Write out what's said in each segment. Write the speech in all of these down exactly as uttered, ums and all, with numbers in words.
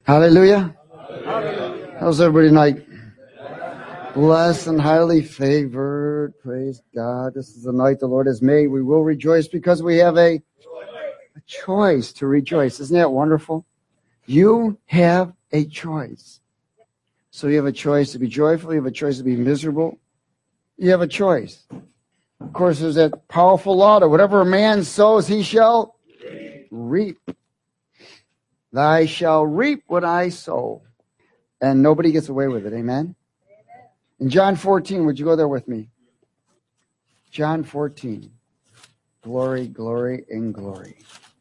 Hallelujah. Hallelujah. How's everybody tonight? Blessed and highly favored. Praise God. This is the night the Lord has made. We will rejoice because we have a, a choice to rejoice. Isn't that wonderful? You have a choice. So you have a choice to be joyful. You have a choice to be miserable. You have a choice. Of course, there's that powerful law that whatever a man sows, he shall reap. Thy shall reap what I sow. And nobody gets away with it. Amen? In John fourteen, would you go there with me? John fourteen. Glory, glory, and glory.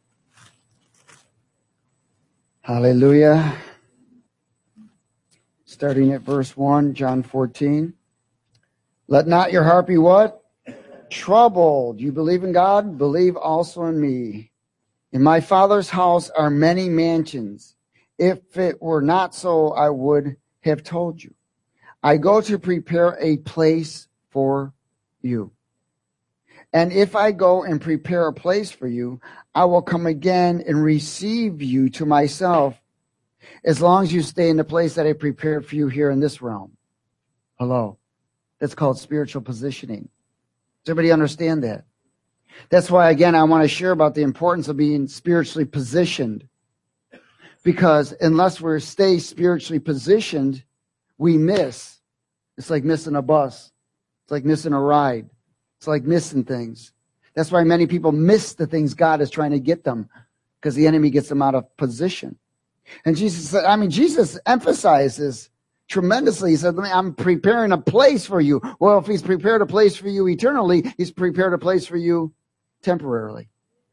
Hallelujah. Starting at verse one, John fourteen. Let not your heart be what? Troubled. You believe in God? Believe also in me. In my Father's house are many mansions. If it were not so, I would have told you. I go to prepare a place for you. And if I go and prepare a place for you, I will come again and receive you to myself, as long as you stay in the place that I prepared for you here in this realm. Hello. That's called spiritual positioning. Does everybody understand that? That's why, again, I want to share about the importance of being spiritually positioned. Because unless we stay spiritually positioned, we miss. It's like missing a bus. It's like missing a ride. It's like missing things. That's why many people miss the things God is trying to get them, because the enemy gets them out of position. And Jesus said, I mean, Jesus emphasizes tremendously. He said, I'm preparing a place for you. Well, if he's prepared a place for you eternally, he's prepared a place for you temporarily.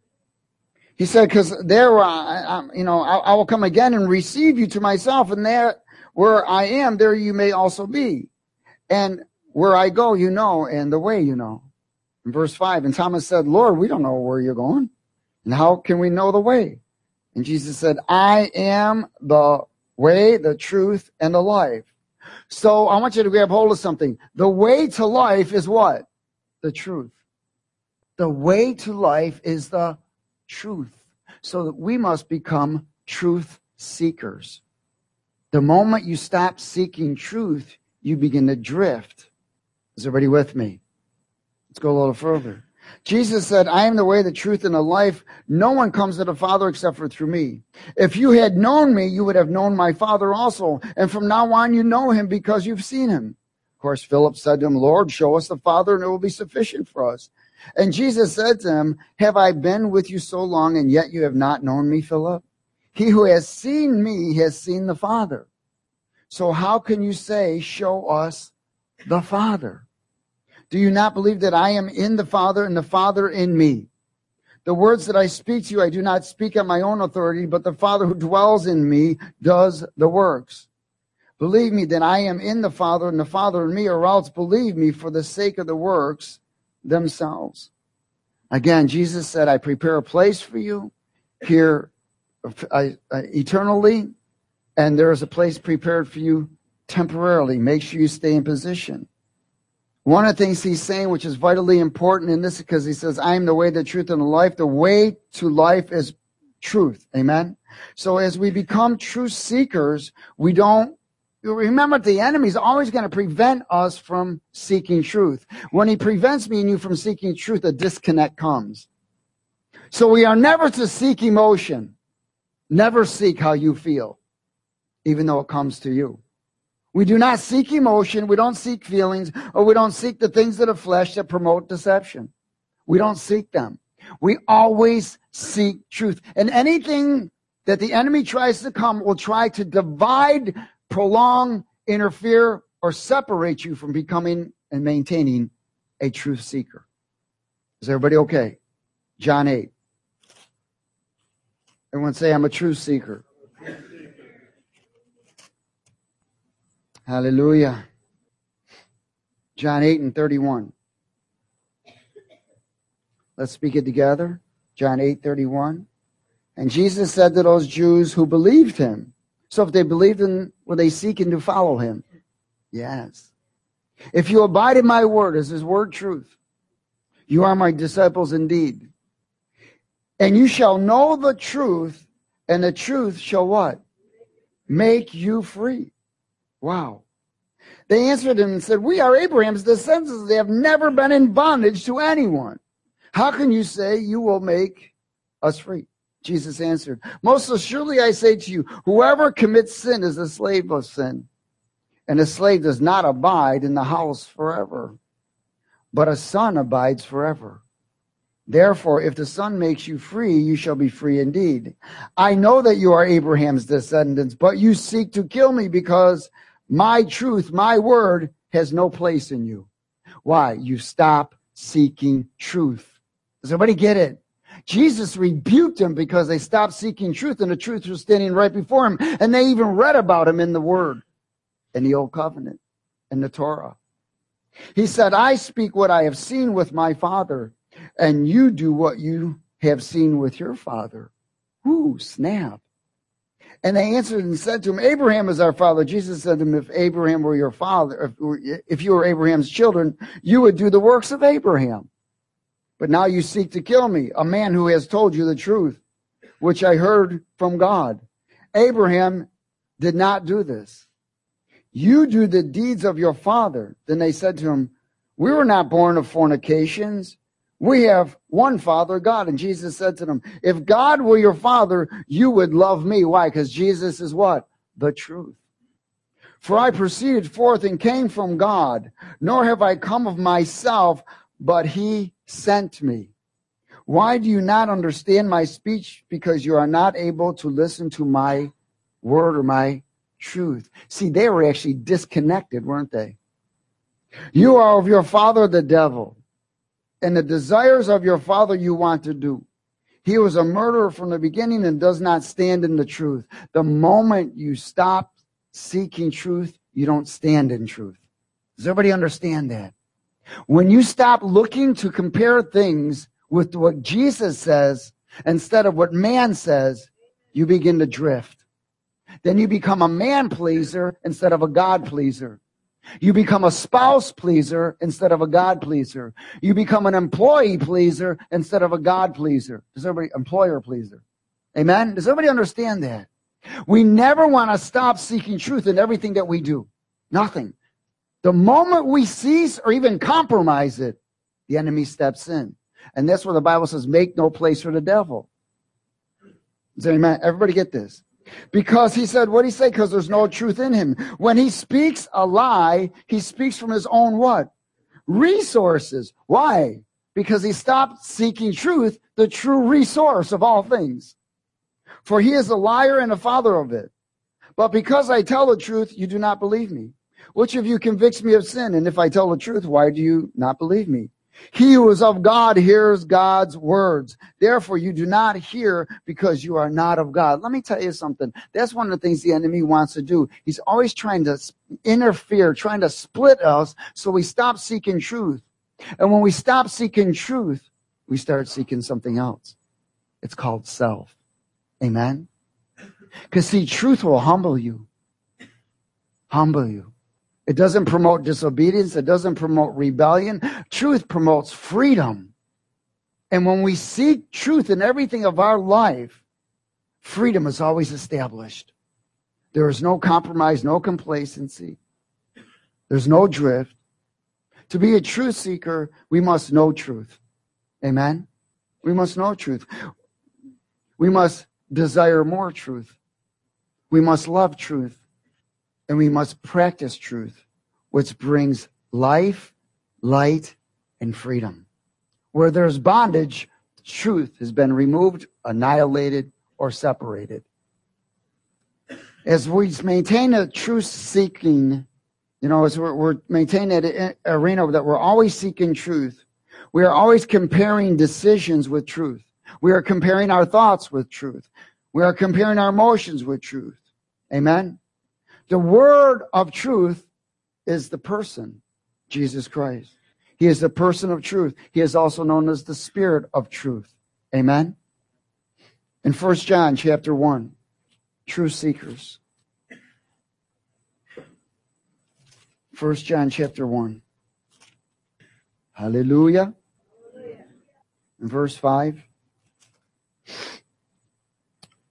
He said, because there, uh, I, you know, I, I will come again and receive you to myself, and there where I am, there you may also be. And where I go, you know, and the way you know. In verse five, and Thomas said, Lord, we don't know where you're going. And how can we know the way? And Jesus said, I am the way, the truth, and the life. So I want you to grab hold of something. The way to life is what? The truth. The way to life is the truth. So that we must become truth seekers. The moment you stop seeking truth, you begin to drift. Is everybody with me? Let's go a little further. Jesus said, I am the way, the truth, and the life. No one comes to the Father except for through me. If you had known me, you would have known my Father also. And from now on, you know him because you've seen him. Of course, Philip said to him, Lord, show us the Father, and it will be sufficient for us. And Jesus said to him, have I been with you so long, and yet you have not known me, Philip? He who has seen me has seen the Father. So how can you say, show us the Father? Do you not believe that I am in the Father and the Father in me? The words that I speak to you, I do not speak on my own authority, but the Father who dwells in me does the works. Believe me that I am in the Father and the Father in me, or else believe me for the sake of the works themselves. Again, Jesus said, I prepare a place for you here I, I, eternally, and there is a place prepared for you temporarily. Make sure you stay in position. One of the things he's saying, which is vitally important in this, because he says, I am the way, the truth, and the life. The way to life is truth. Amen? So as we become truth seekers, we don't, remember the enemy is always going to prevent us from seeking truth. When he prevents me and you from seeking truth, a disconnect comes. So we are never to seek emotion. Never seek how you feel, even though it comes to you. We do not seek emotion, we don't seek feelings, or we don't seek the things of the flesh that promote deception. We don't seek them. We always seek truth. And anything that the enemy tries to come will try to divide, prolong, interfere, or separate you from becoming and maintaining a truth seeker. Is everybody okay? John eight. Everyone say, I'm a truth seeker. Hallelujah. John eight and thirty-one. Let's speak it together. John eight, thirty-one. And Jesus said to those Jews who believed him. So if they believed him, were they seeking to follow him? Yes. If you abide in my word, is his word truth? You are my disciples indeed. And you shall know the truth, and the truth shall what? make you free? Wow. They answered him and said, we are Abraham's descendants. They have never been in bondage to anyone. How can you say you will make us free? Jesus answered, most assuredly I say to you, whoever commits sin is a slave of sin. And a slave does not abide in the house forever, but a son abides forever. Therefore, if the Son makes you free, you shall be free indeed. I know that you are Abraham's descendants, but you seek to kill me because my truth, my word, has no place in you. Why? You stop seeking truth. Does everybody get it? Jesus rebuked them because they stopped seeking truth, and the truth was standing right before him. And they even read about him in the Word, in the Old Covenant, in the Torah. He said, I speak what I have seen with my Father, and you do what you have seen with your father. Ooh, snap. And they answered and said to him, Abraham is our father. Jesus said to him, if Abraham were your father, if, if you were Abraham's children, you would do the works of Abraham. But now you seek to kill me, a man who has told you the truth, which I heard from God. Abraham did not do this. You do the deeds of your father. Then they said to him, we were not born of fornications. We have one Father, God. And Jesus said to them, if God were your Father, you would love me. Why? Because Jesus is what? The truth. For I proceeded forth and came from God, nor have I come of myself, but he sent me. Why do you not understand my speech? Because you are not able to listen to my word or my truth. See, they were actually disconnected, weren't they? You are of your father, the devil, and the desires of your father you want to do. He was a murderer from the beginning and does not stand in the truth. The moment you stop seeking truth, you don't stand in truth. Does everybody understand that? When you stop looking to compare things with what Jesus says instead of what man says, you begin to drift. Then you become a man pleaser instead of a God pleaser. You become a spouse pleaser instead of a God pleaser. You become an employee pleaser instead of a God pleaser. Does everybody, employer pleaser? Amen? Does everybody understand that? We never want to stop seeking truth in everything that we do. Nothing. The moment we cease or even compromise it, the enemy steps in. And that's where the Bible says, make no place for the devil. Does amen? Everybody get this? Because he said, what did he say? Because there's no truth in him. When he speaks a lie, he speaks from his own what? Resources. Why? Because he stopped seeking truth, the true resource of all things. For he is a liar and a father of it. But because I tell the truth, you do not believe me. Which of you convicts me of sin? And if I tell the truth, why do you not believe me? He who is of God hears God's words. Therefore, you do not hear because you are not of God. Let me tell you something. That's one of the things the enemy wants to do. He's always trying to interfere, trying to split us so we stop seeking truth. And when we stop seeking truth, we start seeking something else. It's called self. Amen? Because see, truth will humble you. Humble you. It doesn't promote disobedience. It doesn't promote rebellion. Truth promotes freedom. And when we seek truth in everything of our life, freedom is always established. There is no compromise, no complacency. There's no drift. To be a truth seeker, we must know truth. Amen? We must know truth. We must desire more truth. We must love truth. And we must practice truth, which brings life, light, and freedom. Where there's bondage, truth has been removed, annihilated, or separated. As we maintain a truth-seeking, you know, as we're, we're maintaining an arena that we're always seeking truth, we are always comparing decisions with truth. We are comparing our thoughts with truth. We are comparing our emotions with truth. Amen? The word of truth is the person, Jesus Christ. He is the person of truth. He is also known as the Spirit of truth. Amen? In First John chapter one, truth seekers. First John chapter one. Hallelujah. In verse five.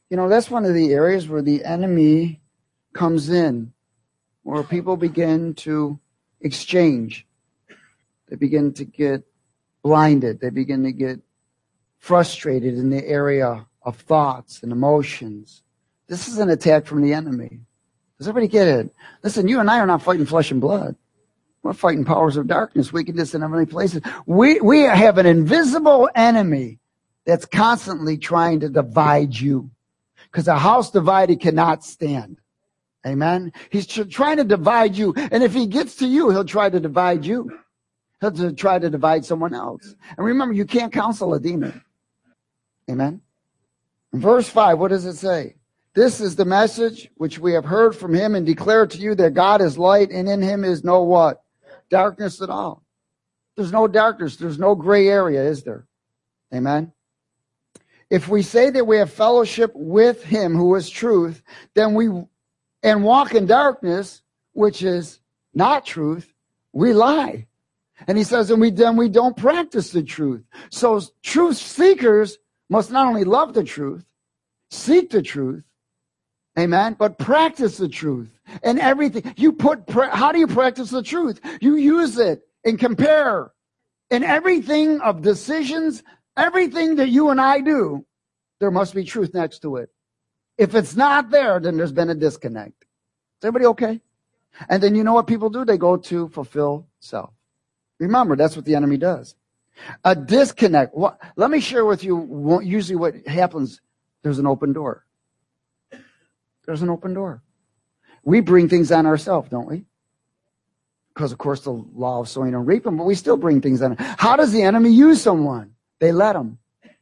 You know, that's one of the areas where the enemy comes in, where people begin to exchange. They begin to get blinded. They begin to get frustrated in the area of thoughts and emotions. This is an attack from the enemy. Does everybody get it? Listen, you and I are not fighting flesh and blood. We're fighting powers of darkness, wickedness in heavenly places. We, we have an invisible enemy that's constantly trying to divide you. Because a house divided cannot stand. Amen? He's tr- trying to divide you. And if he gets to you, he'll try to divide you. He'll try to divide someone else. And remember, you can't counsel a demon. Amen? In verse five, what does it say? This is the message which we have heard from him and declare to you that God is light and in him is no what? Darkness at all. There's no darkness. There's no gray area, is there? Amen? If we say that we have fellowship with him who is truth, then we, and walk in darkness, which is not truth, we lie. And he says, and we, then we don't practice the truth. So truth seekers must not only love the truth, seek the truth, amen, but practice the truth. And everything, you put, how do you practice the truth? You use it and compare. In everything of decisions, everything that you and I do, there must be truth next to it. If it's not there, then there's been a disconnect. Is everybody okay? And then you know what people do? They go to fulfill self. Remember, that's what the enemy does. A disconnect. What, let me share with you usually what happens. There's an open door. There's an open door. We bring things on ourselves, don't we? Because, of course, the law of sowing and reaping, but we still bring things on. How does the enemy use someone? They let him.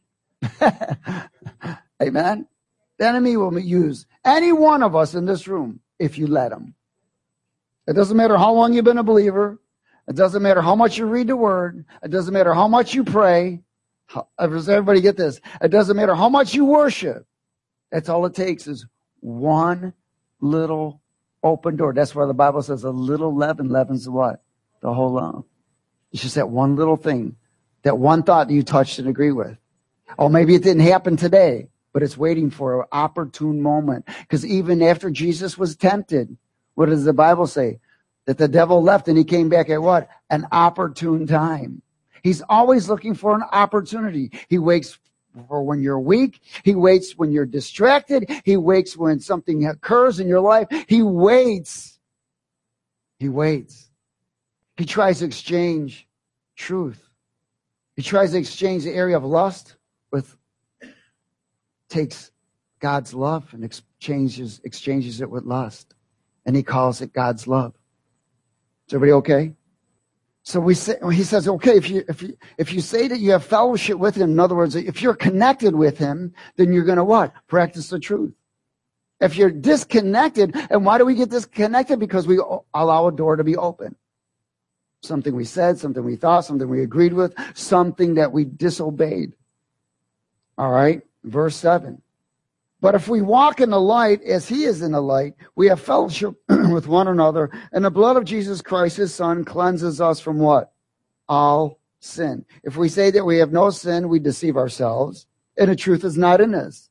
Amen? The enemy will use any one of us in this room if you let him. It doesn't matter how long you've been a believer. It doesn't matter how much you read the word. It doesn't matter how much you pray. How, does everybody get this? It doesn't matter how much you worship. That's all it takes is one little open door. That's why the Bible says a little leaven leavens the what? The whole lump. It's just that one little thing, that one thought that you touched and agree with. Oh, maybe it didn't happen today, but it's waiting for an opportune moment. Because even after Jesus was tempted, what does the Bible say? That the devil left and he came back at what? An opportune time. He's always looking for an opportunity. He waits for when you're weak. He waits when you're distracted. He waits when something occurs in your life. He waits. He waits. He tries to exchange truth. He tries to exchange the area of lust with, takes God's love and exchanges, exchanges it with lust. And he calls it God's love. Is everybody okay? So we say, he says, okay, if you, if you, if you say that you have fellowship with him, in other words, if you're connected with him, then you're going to what? Practice the truth. If you're disconnected, and why do we get disconnected? Because we allow a door to be open. Something we said, something we thought, something we agreed with, something that we disobeyed. All right, verse seven. But if we walk in the light as he is in the light, we have fellowship with one another. And the blood of Jesus Christ, his son, cleanses us from what? All sin. If we say that we have no sin, we deceive ourselves. And the truth is not in us.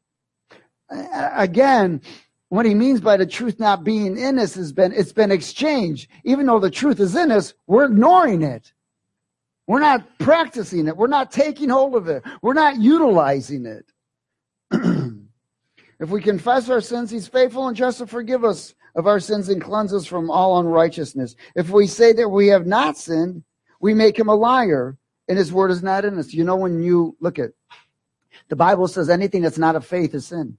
Again, what he means by the truth not being in us has been, it's been exchanged. Even though the truth is in us, we're ignoring it. We're not practicing it. We're not taking hold of it. We're not utilizing it. If we confess our sins, he's faithful and just to forgive us of our sins and cleanse us from all unrighteousness. If we say that we have not sinned, we make him a liar, and his word is not in us. You know, when you look at, the Bible says anything that's not of faith is sin.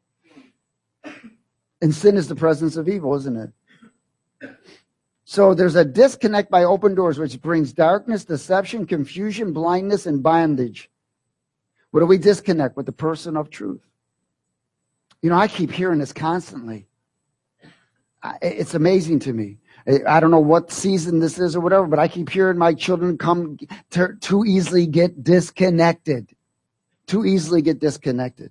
And sin is the presence of evil, isn't it? So there's a disconnect by open doors, which brings darkness, deception, confusion, blindness, and bondage. What do we disconnect? With the person of truth. You know, I keep hearing this constantly. It's amazing to me. I don't know what season this is or whatever, but I keep hearing my children come to, too easily get disconnected. Too easily get disconnected.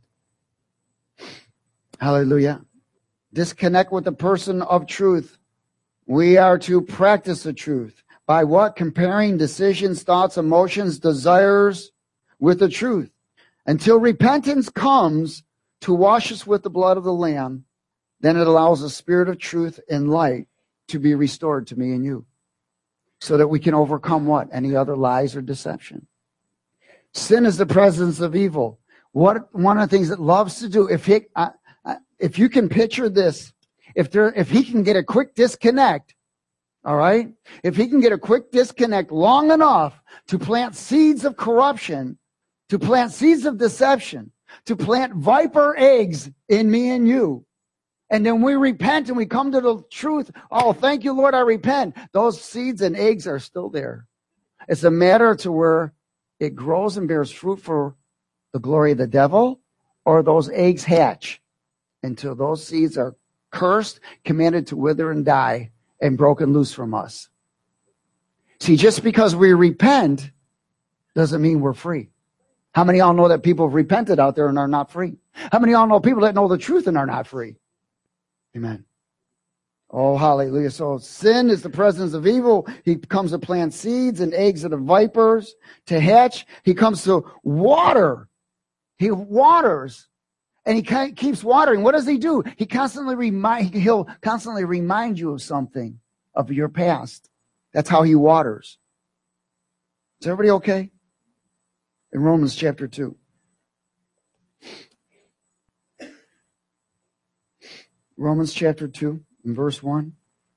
Hallelujah. Disconnect with the person of truth. We are to practice the truth. By what? Comparing decisions, thoughts, emotions, desires with the truth. Until repentance comes, to wash us with the blood of the Lamb, then it allows the Spirit of truth and light to be restored to me and you, so that we can overcome what? Any other lies or deception. Sin is the presence of evil. What one of the things it loves to do, if he, uh, uh, if you can picture this, if there, if he can get a quick disconnect, all right, if he can get a quick disconnect long enough to plant seeds of corruption, to plant seeds of deception, to plant viper eggs in me and you, and then we repent and we come to the truth. Oh, thank you, Lord, I repent. Those seeds and eggs are still there. It's a matter to where it grows and bears fruit for the glory of the devil, or those eggs hatch until those seeds are cursed, commanded to wither and die, and broken loose from us. See, just because we repent doesn't mean we're free. How many of y'all know that people have repented out there and are not free? How many of y'all know people that know the truth and are not free? Amen. Oh, hallelujah. So sin is the presence of evil. He comes to plant seeds and eggs of the vipers to hatch. He comes to water. He waters. And he keeps watering. What does he do? He constantly remind, he'll constantly remind you of something, of your past. That's how he waters. Is everybody okay? In Romans chapter two. Romans chapter two, in verse one.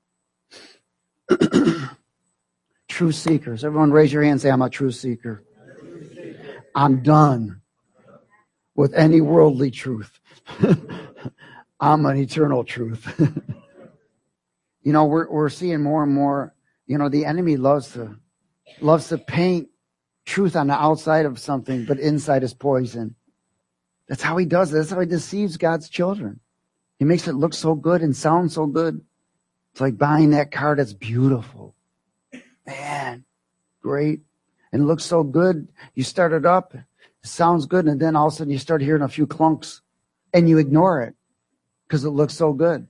True seekers. Everyone raise your hand and say, I'm a true seeker. I'm done with any worldly truth. I'm an eternal truth. You know, we're we're seeing more and more, you know, the enemy loves to loves to paint truth on the outside of something, but inside is poison. That's how he does it. That's how he deceives God's children. He makes it look so good and sound so good. It's like buying that car that's beautiful. Man, great. And it looks so good. You start it up. It sounds good, and then all of a sudden you start hearing a few clunks, and you ignore it because it looks so good.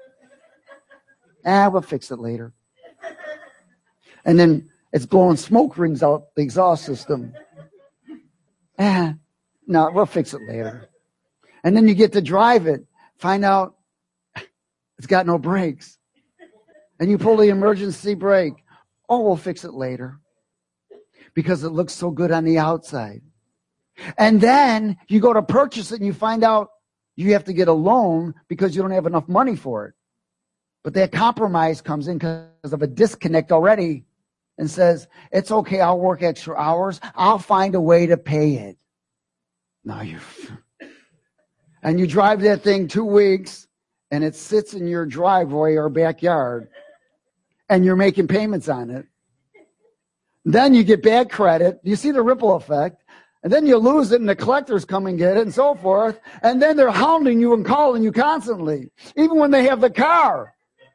Ah, we'll fix it later. And then it's blowing smoke rings out the exhaust system. Ah, no, we'll fix it later. And then you get to drive it, find out it's got no brakes. And you pull the emergency brake. Oh, we'll fix it later. Because it looks so good on the outside. And then you go to purchase it and you find out you have to get a loan because you don't have enough money for it. But that compromise comes in because of a disconnect already and says, it's okay, I'll work extra hours. I'll find a way to pay it. Now you, and you drive that thing two weeks and it sits in your driveway or backyard and you're making payments on it. Then you get bad credit. You see the ripple effect. And then you lose it and the collectors come and get it and so forth. And then they're hounding you and calling you constantly, even when they have the car.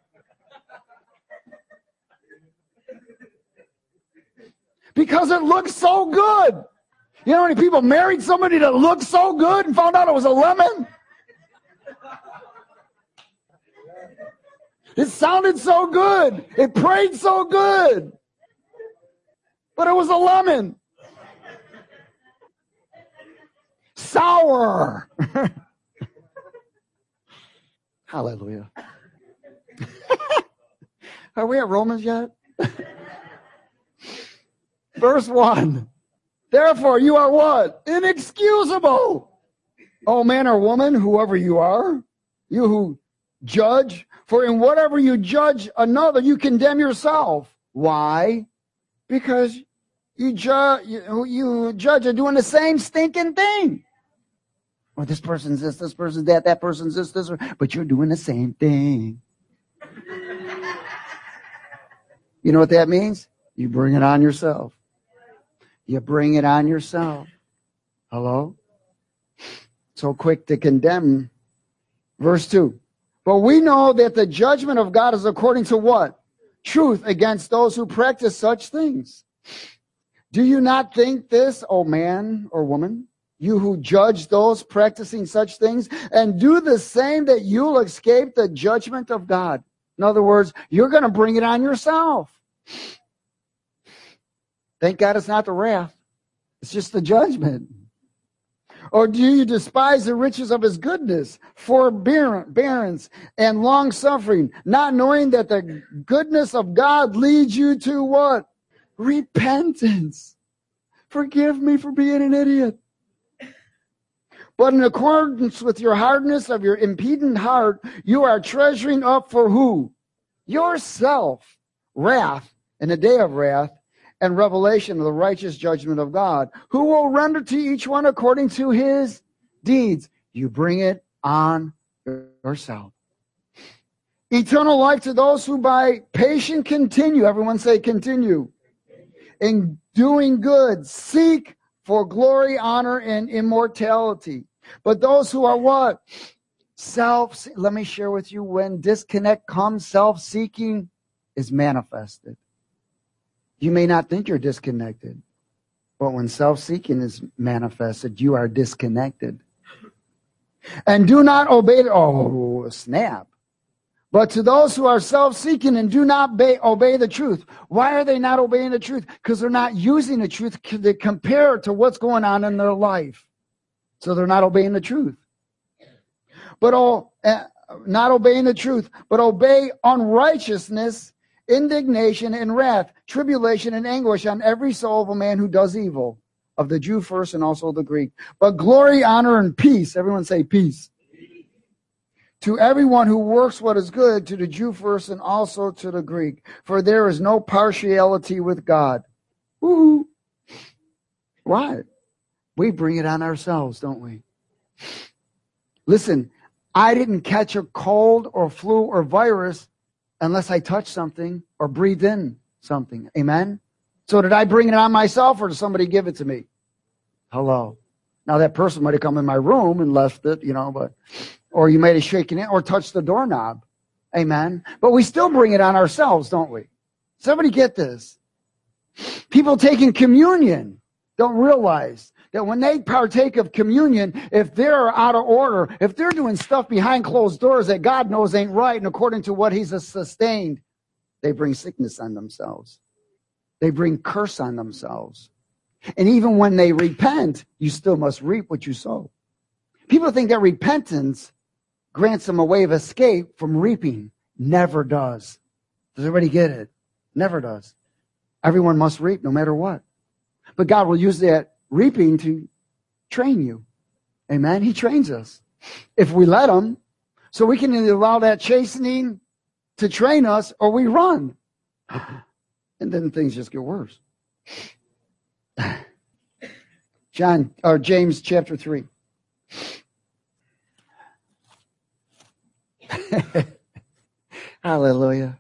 Because it looks so good. You know how many people married somebody that looked so good and found out it was a lemon? It sounded so good. It prayed so good. But it was a lemon. Sour. Hallelujah. Are we at Romans yet? Verse one. Therefore you are what? Inexcusable. Oh man or woman, whoever you are, you who judge, for in whatever you judge another, you condemn yourself. Why? Because you judge, you, you judge are doing the same stinking thing. Well, this person's this, this person's that, that person's this, this, but you're doing the same thing. You know what that means? You bring it on yourself. You bring it on yourself. Hello? So quick to condemn. Verse two. But we know that the judgment of God is according to what? Truth against those who practice such things. Do you not think this, O man or woman? You who judge those practicing such things, and do the same, that you'll escape the judgment of God. In other words, you're going to bring it on yourself. Thank God it's not the wrath. It's just the judgment. Or do you despise the riches of his goodness, forbearance, and long-suffering, not knowing that the goodness of God leads you to what? Repentance. Forgive me for being an idiot. But in accordance with your hardness of your impudent heart, you are treasuring up for who? Yourself. Wrath, in the day of wrath, and revelation of the righteous judgment of God, who will render to each one according to his deeds. You bring it on yourself. Eternal life to those who by patient continue, everyone say continue, in doing good, seek for glory, honor, and immortality. But those who are what? Self, let me share with you, when disconnect comes, self-seeking is manifested. You may not think you're disconnected, but when self-seeking is manifested, you are disconnected. And do not obey, oh, snap. But to those who are self-seeking and do not obey, obey the truth. Why are they not obeying the truth? Because they're not using the truth to compare to what's going on in their life. So they're not obeying the truth. But oh, uh, not obeying the truth, but obey unrighteousness, indignation and wrath, tribulation and anguish on every soul of a man who does evil, of the Jew first and also the Greek. But glory, honor, and peace, everyone say peace, to everyone who works what is good, to the Jew first and also to the Greek. For there is no partiality with God. Woo-hoo. Why? We bring it on ourselves, don't we? Listen, I didn't catch a cold or flu or virus unless I touched something or breathed in something. Amen? So did I bring it on myself or did somebody give it to me? Hello. Now that person might have come in my room and left it, you know, but, or you might have shaken it or touched the doorknob. Amen? But we still bring it on ourselves, don't we? Somebody get this. People taking communion don't realize that when they partake of communion, if they're out of order, if they're doing stuff behind closed doors that God knows ain't right and according to what he's sustained, they bring sickness on themselves. They bring curse on themselves. And even when they repent, you still must reap what you sow. People think that repentance grants them a way of escape from reaping. Never does. Does everybody get it? Never does. Everyone must reap no matter what. But God will use that reaping to train you. Amen. He trains us if we let him. So we can either allow that chastening to train us or we run. And then things just get worse. John or James chapter three. Hallelujah.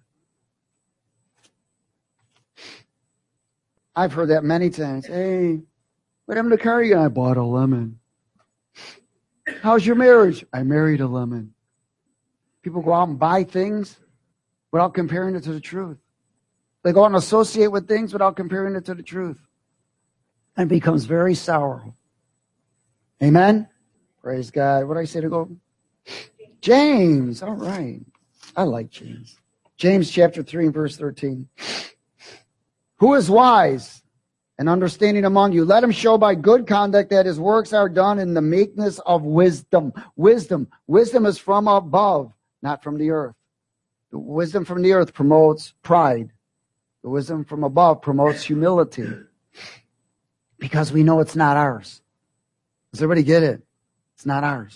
I've heard that many times. Hey, what happened to the car you got? I bought a lemon. How's your marriage? I married a lemon. People go out and buy things without comparing it to the truth. They go out and associate with things without comparing it to the truth. And it becomes very sour. Amen? Praise God. What did I say to go? James. All right. I like James. James chapter three and verse thirteen. Who is wise and understanding among you? Let him show by good conduct that his works are done in the meekness of wisdom. Wisdom. Wisdom is from above, not from the earth. The wisdom from the earth promotes pride. The wisdom from above promotes humility. Because we know it's not ours. Does everybody get it? It's not ours.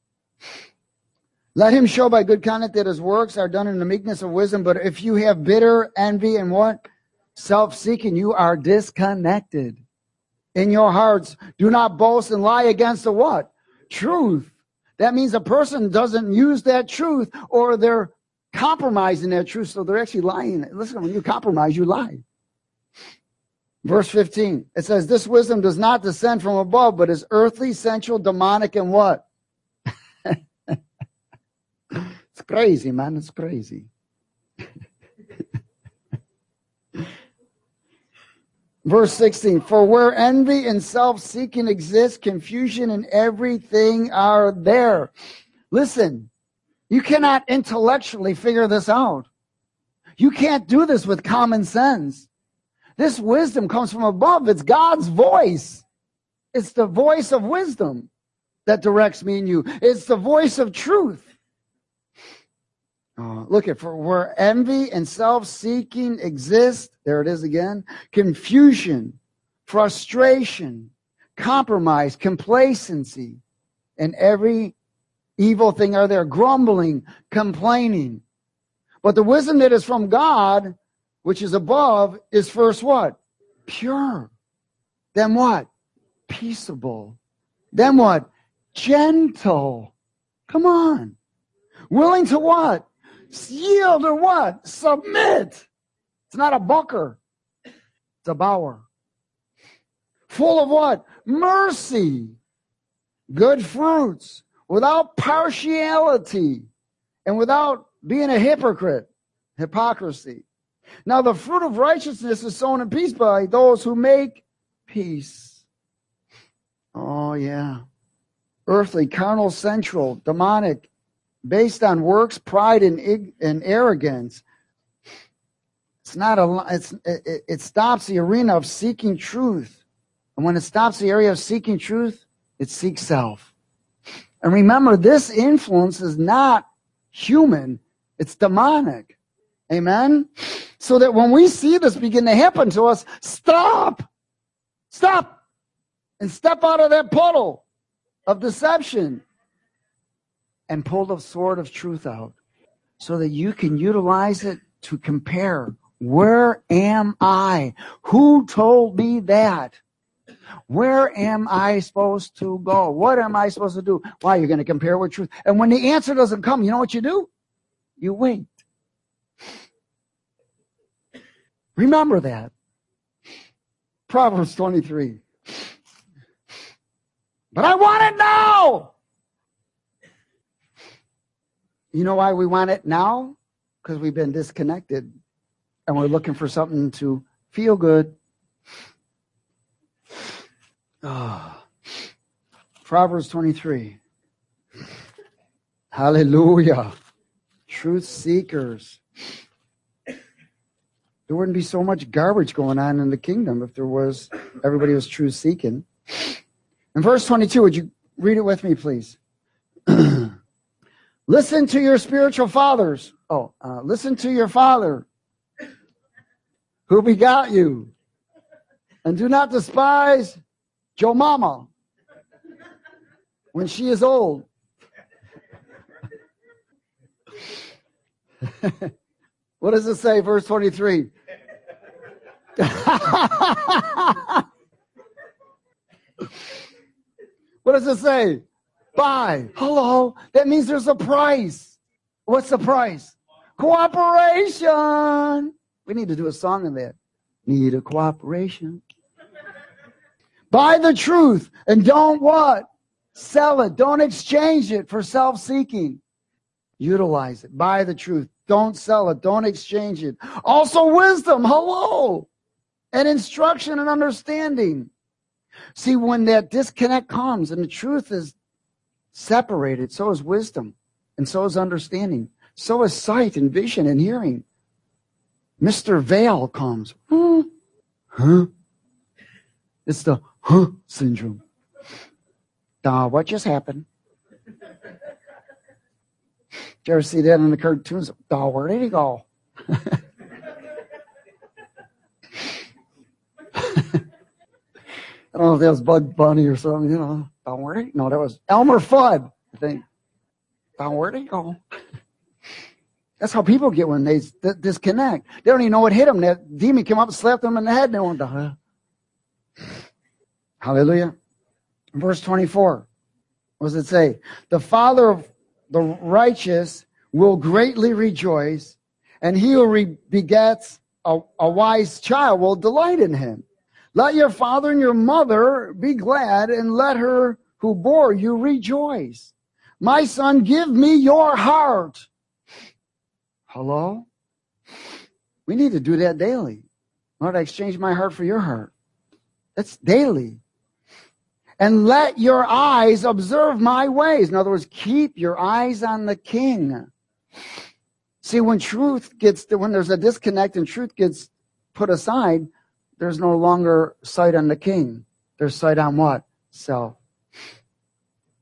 Let him show by good conduct that his works are done in the meekness of wisdom. But if you have bitter envy and what? Self-seeking, you are disconnected. In your hearts, do not boast and lie against the what? Truth. That means a person doesn't use that truth or they're compromising that truth, so they're actually lying. Listen, when you compromise, you lie. Verse fifteen, it says, this wisdom does not descend from above, but is earthly, sensual, demonic, and what? It's crazy, man. It's crazy. Verse sixteen, for where envy and self-seeking exist, confusion and everything are there. Listen, you cannot intellectually figure this out. You can't do this with common sense. This wisdom comes from above. It's God's voice. It's the voice of wisdom. that directs me and you. It's the voice of truth. Oh, look at for where envy and self-seeking exist, there it is again, confusion, frustration, compromise, complacency, and every evil thing are there, grumbling, complaining. But the wisdom that is from God, which is above, is first what? Pure. Then what? Peaceable. Then what? Gentle. Come on. Willing to what? Yield or what? Submit. It's not a bucker. It's a bower. Full of what? Mercy. Good fruits. Without partiality. And without being a hypocrite. Hypocrisy. Now the fruit of righteousness is sown in peace by those who make peace. Oh yeah. Earthly, carnal, sensual, demonic, based on works, pride, and, and arrogance. It's not a. It's it, it stops the arena of seeking truth, and when it stops the area of seeking truth, it seeks self. And remember, this influence is not human; it's demonic. Amen. So that when we see this begin to happen to us, stop, stop, and step out of that puddle of deception and pull the sword of truth out so that you can utilize it to compare. Where am I? Who told me that? Where am I supposed to go? What am I supposed to do? Why? You're going to compare with truth. And when the answer doesn't come, you know what you do? You wait. Remember that. Proverbs twenty-three. But I want it now. You know why we want it now? Because we've been disconnected and we're looking for something to feel good. Oh. Proverbs twenty-three. Hallelujah. Truth seekers. There wouldn't be so much garbage going on in the kingdom if there was, everybody was truth seeking. In verse twenty-two, would you read it with me, please? Listen to your spiritual fathers. Oh, uh, listen to your father who begot you. And do not despise your mama when she is old. What does it say, verse twenty-three? What does it say? Buy. Hello. That means there's a price. What's the price? Cooperation. We need to do a song on that. Need a cooperation. Buy the truth and don't what? Sell it. Don't exchange it for self-seeking. Utilize it. Buy the truth. Don't sell it. Don't exchange it. Also wisdom. Hello. And instruction and understanding. See, when that disconnect comes and the truth is separated, so is wisdom, and so is understanding, so is sight and vision and hearing. Mister Veil comes. Huh? Huh? It's the huh syndrome. Uh, what just happened? Did you ever see that in the cartoons? Oh, where did he go? I don't know if that was Bud Bunny or something, you know. Don't worry. No, that was Elmer Fudd, I think. Don't worry. Go. That's how people get when they d- disconnect. They don't even know what hit them. That demon came up and slapped them in the head and they went, huh? Hallelujah. Verse twenty-four. What does it say? The father of the righteous will greatly rejoice, and he who re- begets a, a wise child will delight in him. Let your father and your mother be glad, and let her who bore you rejoice. My son, give me your heart. Hello? We need to do that daily. Lord, I exchange my heart for your heart. That's daily. And let your eyes observe my ways. In other words, keep your eyes on the King. See, when truth gets, when there's a disconnect and truth gets put aside, there's no longer sight on the King. There's sight on what? Self.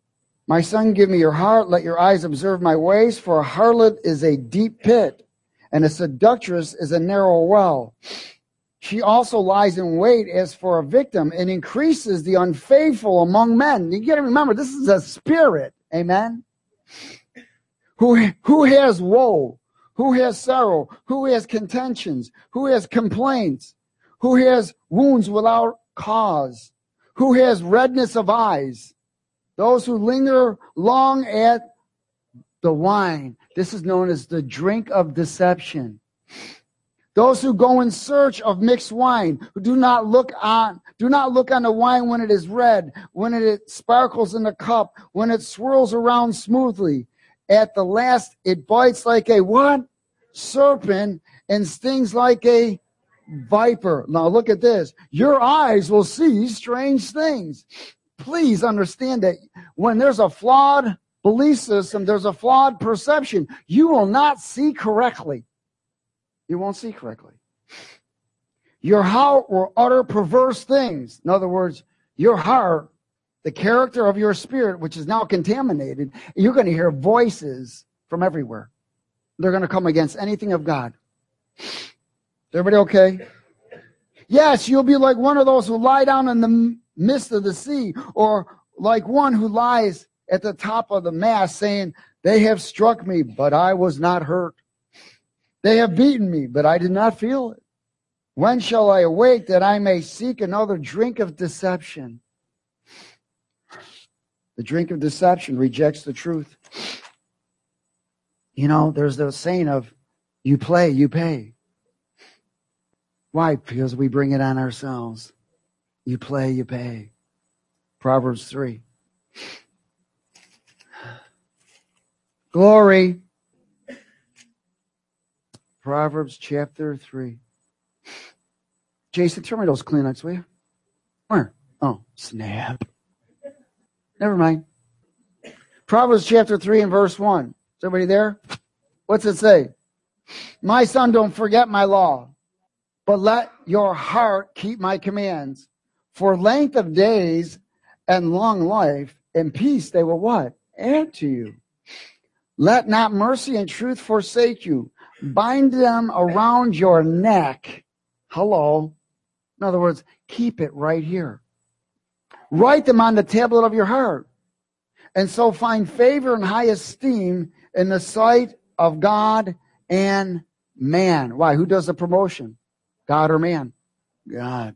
My son, give me your heart. Let your eyes observe my ways. For a harlot is a deep pit, and a seductress is a narrow well. She also lies in wait as for a victim and increases the unfaithful among men. You got to remember, this is a spirit. Amen. Who, who has woe? Who has sorrow? Who has contentions? Who has complaints? Who has wounds without cause? Who has redness of eyes? Those who linger long at the wine. This is known as the drink of deception. Those who go in search of mixed wine, who do not look on, do not look on the wine when it is red, when it sparkles in the cup, when it swirls around smoothly. At the last, it bites like a what? Serpent, and stings like a viper. Now look at this. Your eyes will see strange things. Please understand that when there's a flawed belief system, there's a flawed perception. You will not see correctly. You won't see correctly. Your heart will utter perverse things. In other words, your heart, the character of your spirit, which is now contaminated, you're going to hear voices from everywhere. They're going to come against anything of God. Is everybody okay? Yes, you'll be like one of those who lie down in the midst of the sea, or like one who lies at the top of the mast saying, they have struck me, but I was not hurt. They have beaten me, but I did not feel it. When shall I awake that I may seek another drink of deception? The drink of deception rejects the truth. You know, there's the saying of, you play, you pay. Why? Because we bring it on ourselves. You play, you pay. Proverbs three. Glory. Proverbs chapter three. Jason, turn me those Kleenex, will you? Where? Oh, snap. Never mind. Proverbs chapter three and verse one. Is everybody there? What's it say? My son, don't forget my law, but let your heart keep my commands. For length of days and long life and peace they will what? Add to you. Let not mercy and truth forsake you. Bind them around your neck. Hello. In other words, keep it right here. Write them on the tablet of your heart. And so find favor and high esteem in the sight of God and man. Why? Who does the promotion? God or man? God.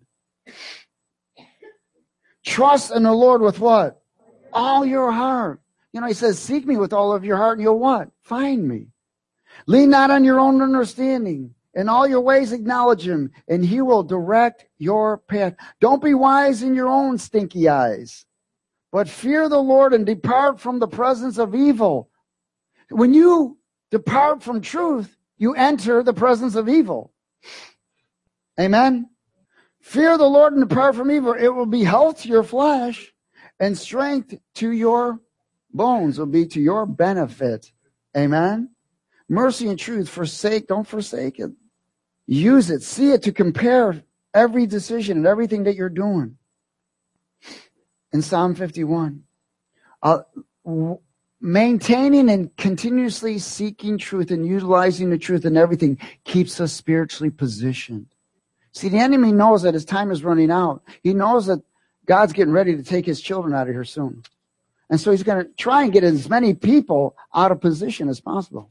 Trust in the Lord with what? All your heart. You know, he says, seek me with all of your heart and you'll what? Find me. Lean not on your own understanding. In all your ways acknowledge him, and he will direct your path. Don't be wise in your own stinky eyes, but fear the Lord and depart from the presence of evil. When you depart from truth, you enter the presence of evil. Amen? Fear the Lord and depart from evil. It will be health to your flesh, and strength to your bones will be to your benefit. Amen? Mercy and truth, forsake, don't forsake it. Use it, see it to compare every decision and everything that you're doing. In Psalm fifty-one, uh, w- maintaining and continuously seeking truth and utilizing the truth in everything keeps us spiritually positioned. See, the enemy knows that his time is running out. He knows that God's getting ready to take his children out of here soon. And so he's going to try and get as many people out of position as possible.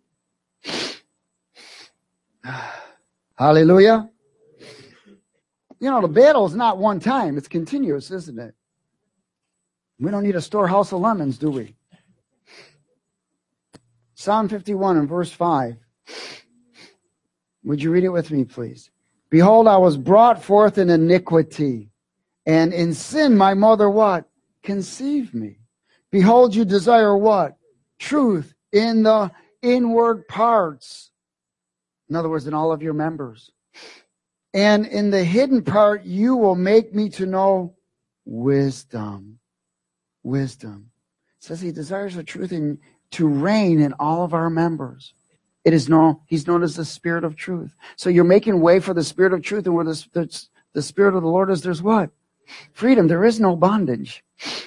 Hallelujah. You know, the battle is not one time. It's continuous, isn't it? We don't need a storehouse of lemons, do we? Psalm fifty-one and verse five. Would you read it with me, please? Behold, I was brought forth in iniquity, and in sin my mother what? Conceived me. Behold, you desire what? Truth in the inward parts. In other words, in all of your members. And in the hidden part, you will make me to know wisdom. Wisdom. It says he desires the truth in, to reign in all of our members. It is known, he's known as the Spirit of truth. So you're making way for the Spirit of truth, and where the, the, the Spirit of the Lord is, there's what? Freedom. There is no bondage.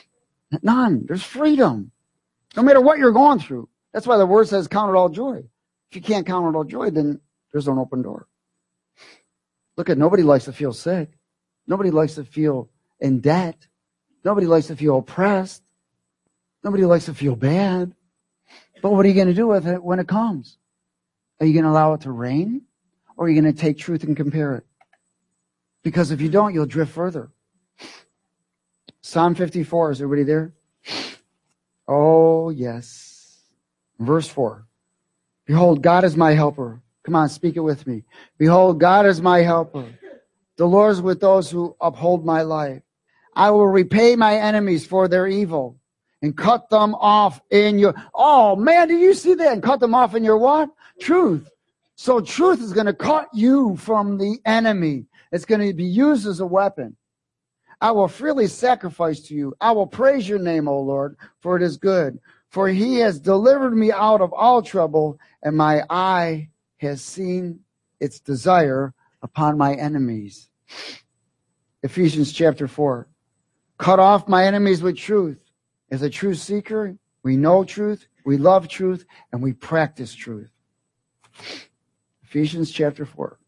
None. There's freedom. No matter what you're going through. That's why the word says count it all joy. If you can't count it all joy, then there's an open door. Look at, nobody likes to feel sick. Nobody likes to feel in debt. Nobody likes to feel oppressed. Nobody likes to feel bad. But what are you going to do with it when it comes? Are you going to allow it to reign? Or are you going to take truth and compare it? Because if you don't, you'll drift further. Psalm fifty-four, is everybody there? Oh, yes. Verse four. Behold, God is my helper. Come on, speak it with me. Behold, God is my helper. The Lord is with those who uphold my life. I will repay my enemies for their evil and cut them off in your... Oh, man, do you see that? And cut them off in your what? Truth. So truth is going to cut you from the enemy. It's going to be used as a weapon. I will freely sacrifice to you. I will praise your name, O Lord, for it is good. For he has delivered me out of all trouble, and my eye has seen its desire upon my enemies. Ephesians chapter four. Cut off my enemies with truth. As a truth seeker, we know truth, we love truth, and we practice truth. Ephesians chapter four.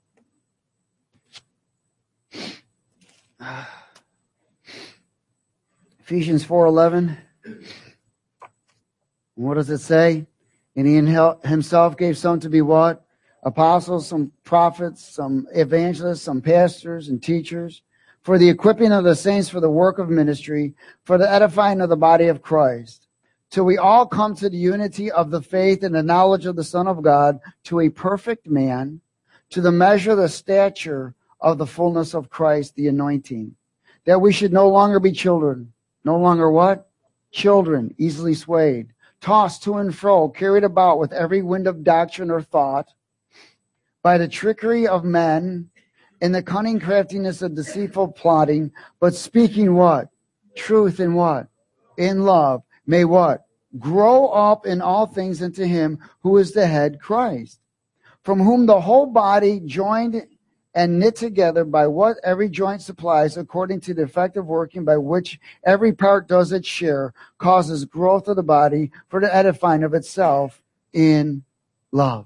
Ephesians four eleven. What does it say? And he himself gave some to be what? Apostles, some prophets, some evangelists, some pastors and teachers, for the equipping of the saints for the work of ministry, for the edifying of the body of Christ, till we all come to the unity of the faith and the knowledge of the Son of God, to a perfect man, to the measure of the stature of the fullness of Christ, the anointing, that we should no longer be children. No longer what? Children, easily swayed, tossed to and fro, carried about with every wind of doctrine or thought, by the trickery of men, in the cunning craftiness of deceitful plotting, but speaking what? Truth in what? In love. May what? Grow up in all things into him who is the head, Christ, from whom the whole body joined and knit together by what every joint supplies, according to the effective working by which every part does its share, causes growth of the body for the edifying of itself in love.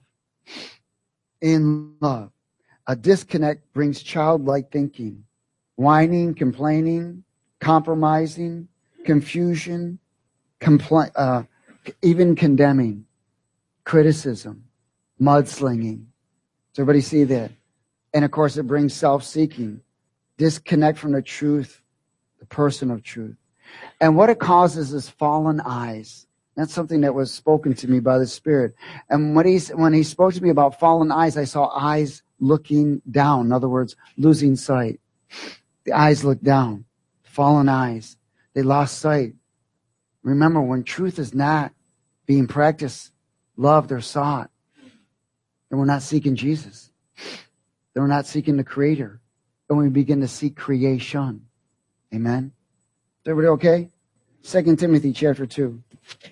In love. A disconnect brings childlike thinking, whining, complaining, compromising, confusion, compl- uh, even condemning, criticism, mudslinging. Does everybody see that? And of course, it brings self-seeking, disconnect from the truth, the person of truth. And what it causes is fallen eyes. That's something that was spoken to me by the Spirit. And when he, when he spoke to me about fallen eyes, I saw eyes looking down. In other words, losing sight. The eyes looked down. Fallen eyes. They lost sight. Remember, when truth is not being practiced, loved, or sought, then we're not seeking Jesus. Then we're not seeking the Creator. Then we begin to seek creation. Amen? Is everybody okay? Second Timothy chapter two.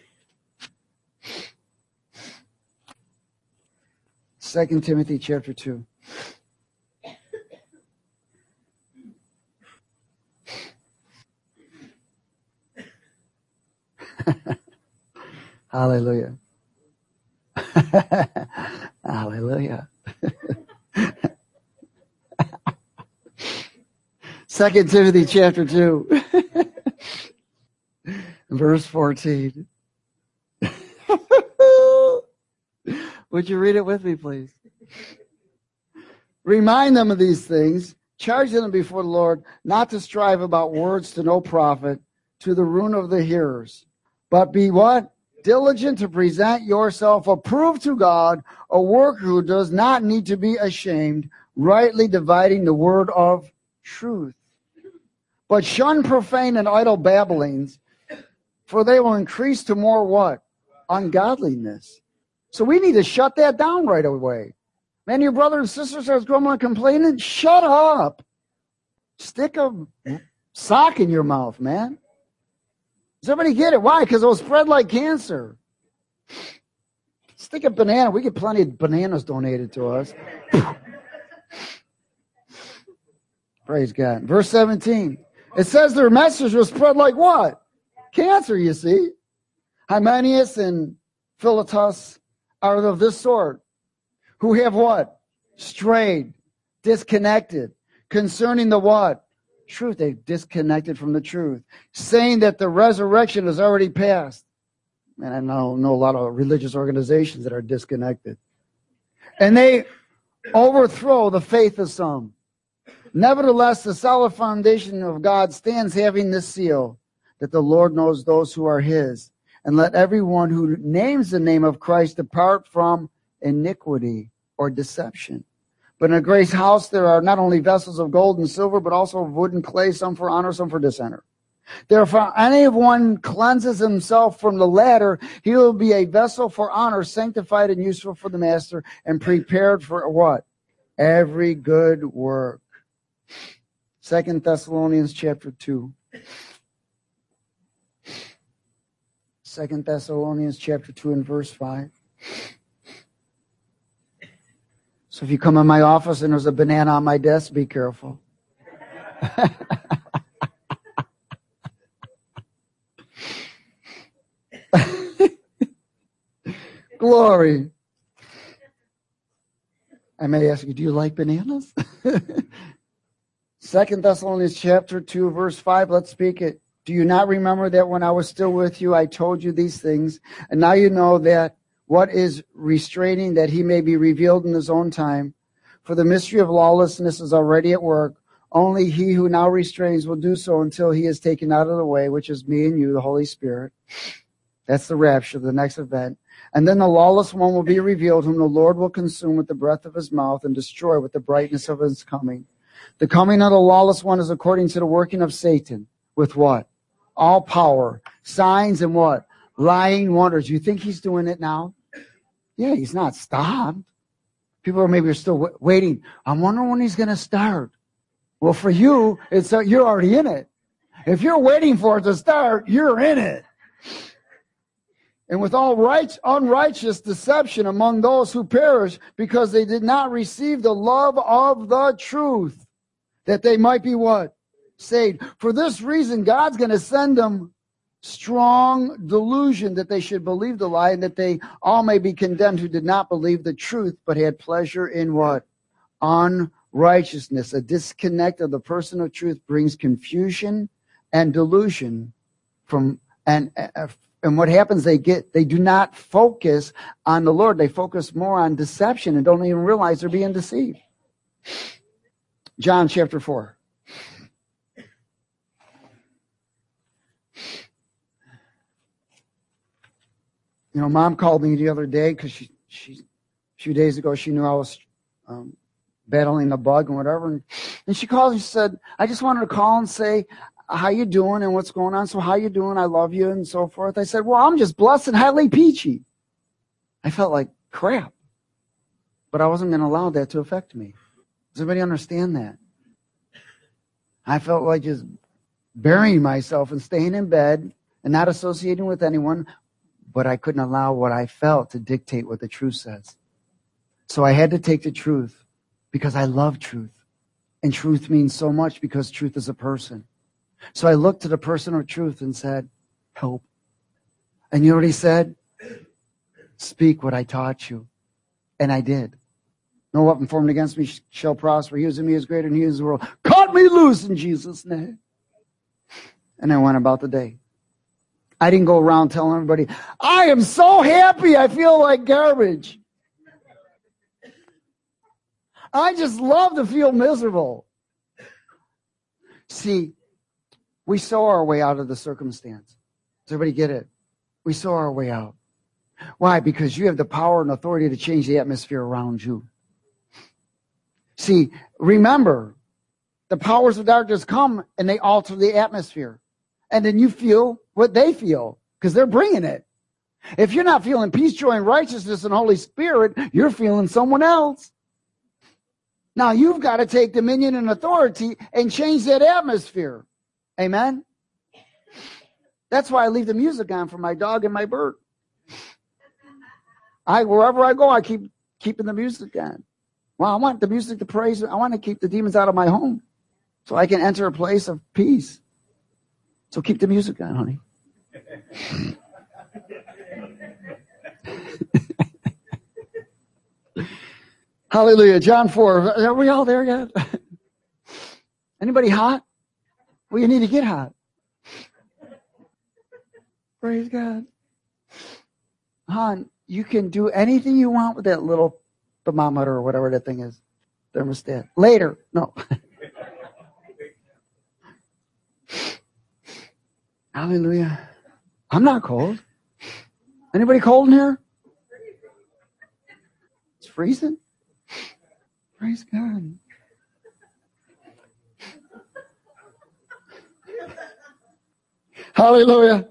Second Timothy chapter two. Hallelujah. Hallelujah. Second Timothy chapter two. Verse fourteen. Would you read it with me, please? Remind them of these things, charge them before the Lord, not to strive about words to no profit, to the ruin of the hearers. But be what? Diligent to present yourself approved to God, a worker who does not need to be ashamed, rightly dividing the word of truth. But shun profane and idle babblings, for they will increase to more what? Ungodliness. So we need to shut that down right away. Man, your brother and sister starts grumbling and complaining, shut up. Stick a sock in your mouth, man. Does everybody get it? Why? Because it'll spread like cancer. Stick a banana. We get plenty of bananas donated to us. Praise God. Verse seventeen. It says their message will spread like what? Cancer, you see. Hymenaeus and Philetus are of this sort, who have what? Strayed, disconnected, concerning the what? Truth. They've disconnected from the truth, saying that the resurrection has already passed. And I know, know a lot of religious organizations that are disconnected. And they overthrow the faith of some. Nevertheless, the solid foundation of God stands having this seal, that the Lord knows those who are his. And let everyone who names the name of Christ depart from iniquity or deception. But in a grace house there are not only vessels of gold and silver, but also of wood and clay, some for honor, some for dishonor. Therefore, any one cleanses himself from the latter, he will be a vessel for honor, sanctified and useful for the master, and prepared for what? Every good work. Second Thessalonians chapter two. Second Thessalonians chapter two and verse five. So if you come in my office and there's a banana on my desk, be careful. Glory. I may ask you, do you like bananas? Second Thessalonians chapter two, verse five, let's speak it. Do you not remember that when I was still with you, I told you these things? And now you know that what is restraining, that he may be revealed in his own time. For the mystery of lawlessness is already at work. Only he who now restrains will do so until he is taken out of the way, which is me and you, the Holy Spirit. That's the rapture, the next event. And then the lawless one will be revealed, whom the Lord will consume with the breath of his mouth and destroy with the brightness of his coming. The coming of the lawless one is according to the working of Satan. With what? All power, signs, and what? Lying wonders. You think he's doing it now? Yeah, he's not stopped. People are maybe still w- waiting. I'm wondering when he's going to start. Well, for you, it's uh, you're already in it. If you're waiting for it to start, you're in it. And with all right, unrighteous deception among those who perish, because they did not receive the love of the truth, that they might be what? Saved. For this reason, God's going to send them strong delusion that they should believe the lie, and that they all may be condemned who did not believe the truth, but had pleasure in what? Unrighteousness. A disconnect of the person of truth brings confusion and delusion from, and, uh, and what happens, they get, they do not focus on the Lord. They focus more on deception and don't even realize they're being deceived. John chapter four. You know, Mom called me the other day because she, she, a few days ago, she knew I was um, battling a bug and whatever. And, and she called and she said, I just wanted to call and say, how you doing and what's going on? So how you doing? I love you and so forth. I said, well, I'm just blessed and highly peachy. I felt like crap. But I wasn't going to allow that to affect me. Does anybody understand that? I felt like just burying myself and staying in bed and not associating with anyone, but I couldn't allow what I felt to dictate what the truth says. So I had to take the truth because I love truth. And truth means so much because truth is a person. So I looked to the person of truth and said, help. And you know what he said? Speak what I taught you. And I did. No weapon formed against me shall prosper. He who is in me is greater than he who is in the world. Cut me loose in Jesus' name. And I went about the day. I didn't go around telling everybody, I am so happy I feel like garbage. I just love to feel miserable. See, we sow our way out of the circumstance. Does everybody get it? We sow our way out. Why? Because you have the power and authority to change the atmosphere around you. See, remember, the powers of darkness come and they alter the atmosphere. And then you feel what they feel because they're bringing it. If you're not feeling peace, joy, and righteousness and Holy Spirit, you're feeling someone else. Now you've got to take dominion and authority and change that atmosphere. Amen? That's why I leave the music on for my dog and my bird. I, wherever I go, I keep keeping the music on. Well, I want the music to praise. I want to keep the demons out of my home so I can enter a place of peace. So keep the music on, honey. Hallelujah. John four. Are we all there yet? Anybody hot? Well, you need to get hot. Praise God. Hon, you can do anything you want with that little thermometer or whatever that thing is. Thermostat. Later. No. Hallelujah. I'm not cold. Anybody cold in here? It's freezing. Praise God. Hallelujah.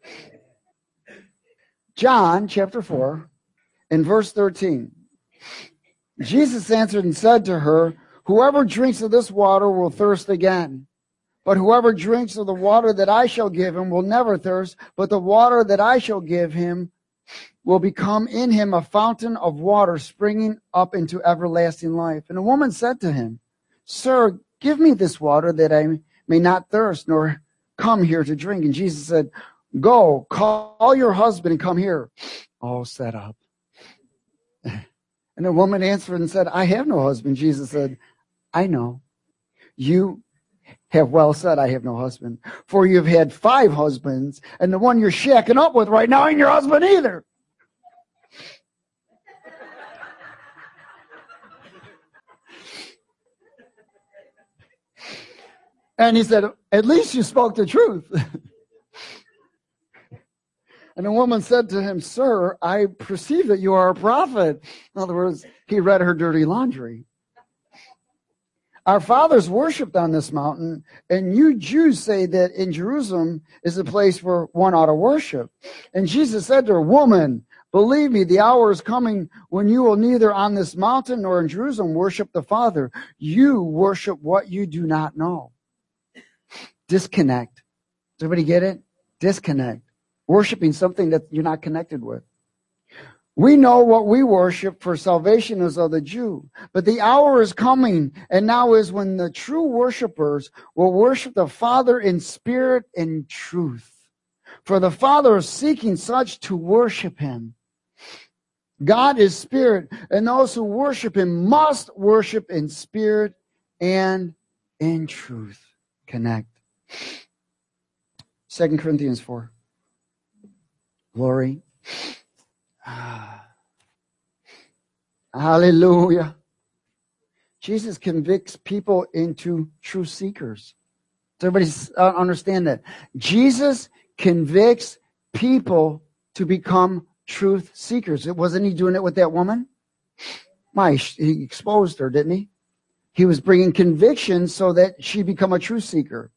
John chapter four and verse thirteen. Jesus answered and said to her, whoever drinks of this water will thirst again. But whoever drinks of the water that I shall give him will never thirst, but the water that I shall give him will become in him a fountain of water springing up into everlasting life. And the woman said to him, Sir, give me this water that I may not thirst, nor come here to drink. And Jesus said, Go, call your husband and come here. All set up. And the woman answered and said, I have no husband. Jesus said, I know. You have well said, I have no husband. For you've had five husbands, and the one you're shacking up with right now ain't your husband either. And he said, at least you spoke the truth. And the woman said to him, Sir, I perceive that you are a prophet. In other words, he read her dirty laundry. Our fathers worshipped on this mountain, and you Jews say that in Jerusalem is a place where one ought to worship. And Jesus said to her, Woman, believe me, the hour is coming when you will neither on this mountain nor in Jerusalem worship the Father. You worship what you do not know. Disconnect. Does everybody get it? Disconnect. Worshiping something that you're not connected with. We know what we worship, for salvation is of the Jew. But the hour is coming, and now is when the true worshipers will worship the Father in spirit and truth. For the Father is seeking such to worship him. God is spirit, and those who worship him must worship in spirit and in truth. Connect. Second Corinthians four. Glory. Hallelujah. Jesus convicts people into true seekers. Does everybody understand that? Jesus convicts people to become truth seekers. Wasn't he doing it with that woman? Why? He exposed her, didn't he? He was bringing conviction so that she become a truth seeker.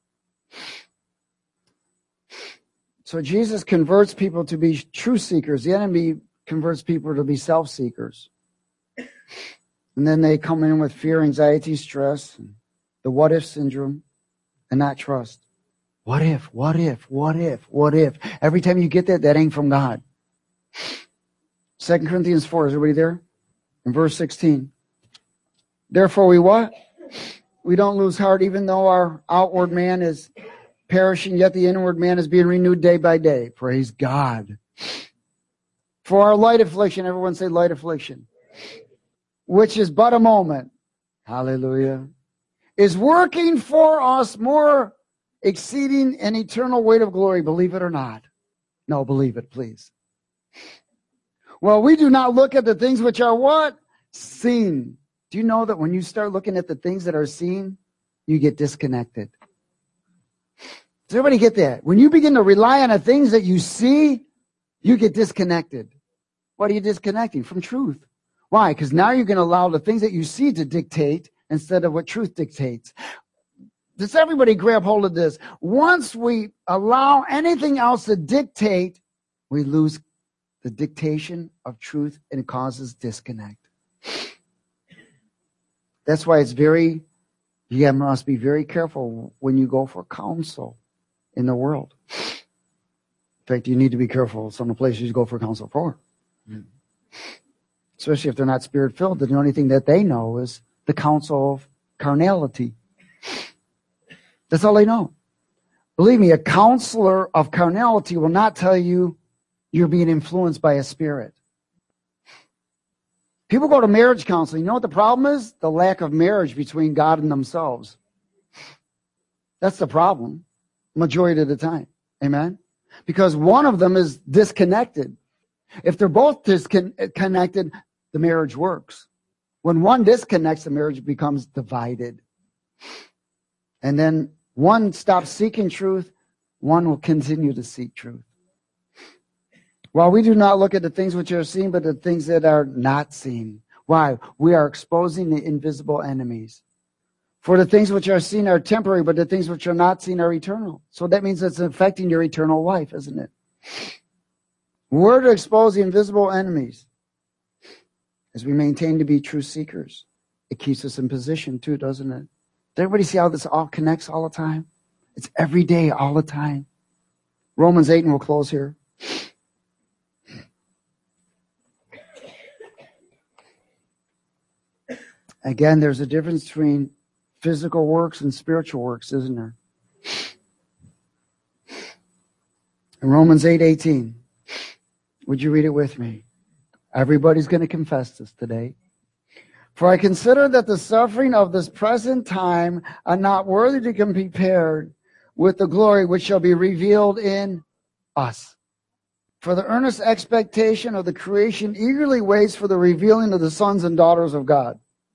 So Jesus converts people to be true seekers. The enemy converts people to be self-seekers. And then they come in with fear, anxiety, stress, the what-if syndrome, and not trust. What if, what if, what if, what if? Every time you get that, that ain't from God. Second Corinthians four, is everybody there? In verse sixteen. Therefore we what? We don't lose heart, even though our outward man is perishing, yet the inward man is being renewed day by day. Praise God. For our light affliction, everyone say light affliction, which is but a moment, hallelujah, is working for us more exceeding an eternal weight of glory. Believe it or not. No, believe it, please. Well, we do not look at the things which are what? Seen. Do you know that when you start looking at the things that are seen, you get disconnected? Does everybody get that? When you begin to rely on the things that you see, you get disconnected. What are you disconnecting? From truth. Why? Because now you're going to allow the things that you see to dictate instead of what truth dictates. Does everybody grab hold of this? Once we allow anything else to dictate, we lose the dictation of truth and it causes disconnect. That's why it's very, you must be very careful when you go for counsel in the world. In fact, you need to be careful some of the places you go for counsel for. Mm. Especially if they're not spirit-filled, then the only thing that they know is the counsel of carnality. That's all they know. Believe me, a counselor of carnality will not tell you you're being influenced by a spirit. People go to marriage counseling. You know what the problem is? The lack of marriage between God and themselves. That's the problem, majority of the time. Amen? Because one of them is disconnected. If they're both disconnected, the marriage works. When one disconnects, the marriage becomes divided. And then one stops seeking truth, one will continue to seek truth. While we do not look at the things which are seen, but the things that are not seen. Why? We are exposing the invisible enemies. For the things which are seen are temporary, but the things which are not seen are eternal. So that means it's affecting your eternal life, isn't it? We're to expose the invisible enemies as we maintain to be true seekers. It keeps us in position too, doesn't it? Does everybody see how this all connects all the time? It's every day, all the time. Romans eight, and we'll close here. Again, there's a difference between physical works and spiritual works, isn't there? In Romans eight eighteen, would you read it with me? Everybody's going to confess this today. For I consider that the suffering of this present time are not worthy to be compared with the glory which shall be revealed in us. For the earnest expectation of the creation eagerly waits for the revealing of the sons and daughters of God.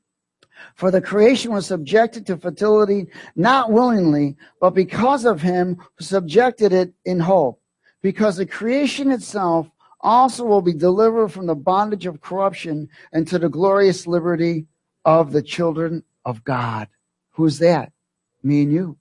For the creation was subjected to fertility, not willingly, but because of him who subjected it in hope. Because the creation itself also will be delivered from the bondage of corruption into the glorious liberty of the children of God. Who's that? Me and you.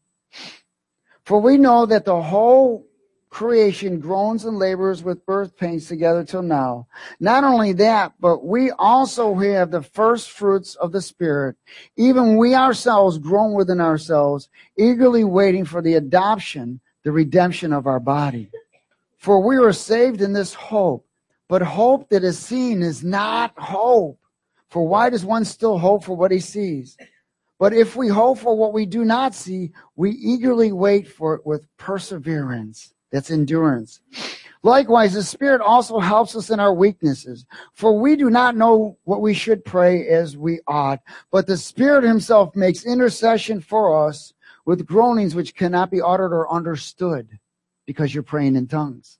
For we know that the whole creation groans and labors with birth pains together till now. Not only that, but we also have the first fruits of the Spirit. Even we ourselves groan within ourselves, eagerly waiting for the adoption, the redemption of our body. For we were saved in this hope, but hope that is seen is not hope. For why does one still hope for what he sees? But if we hope for what we do not see, we eagerly wait for it with perseverance. That's endurance. Likewise, the Spirit also helps us in our weaknesses. For we do not know what we should pray as we ought, but the Spirit himself makes intercession for us with groanings which cannot be uttered or understood, because you're praying in tongues.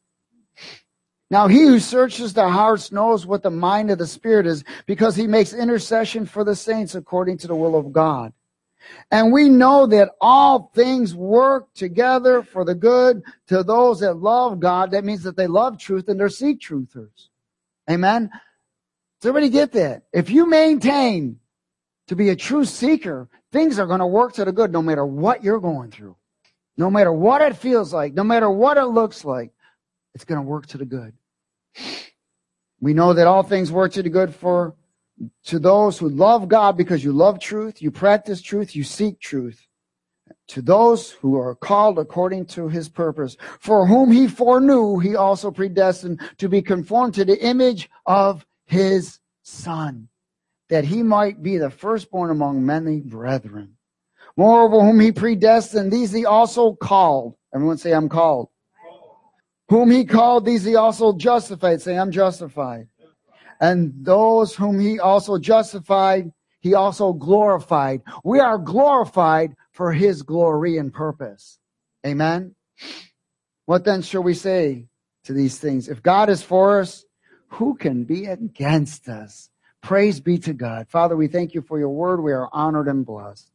Now he who searches the hearts knows what the mind of the Spirit is, because he makes intercession for the saints according to the will of God. And we know that all things work together for the good to those that love God. That means that they love truth and they're seek truthers. Amen? Does everybody get that? If you maintain to be a true seeker, things are going to work to the good no matter what you're going through. No matter what it feels like, no matter what it looks like, it's going to work to the good. We know that all things work to the good for to those who love God, because you love truth, you practice truth, you seek truth. To those who are called according to his purpose, for whom he foreknew, he also predestined to be conformed to the image of his Son, that he might be the firstborn among many brethren. Moreover, whom he predestined, these he also called. Everyone say, I'm called. Whom he called, these he also justified. Say, I'm justified. And those whom he also justified, he also glorified. We are glorified for his glory and purpose. Amen? What then shall we say to these things? If God is for us, who can be against us? Praise be to God. Father, we thank you for your word. We are honored and blessed.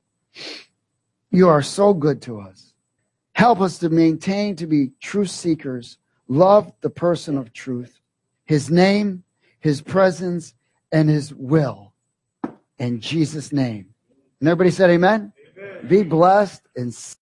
You are so good to us. Help us to maintain to be truth seekers. Love the person of truth, his name, his presence, and his will. In Jesus' name. And everybody said amen? Amen. Be blessed and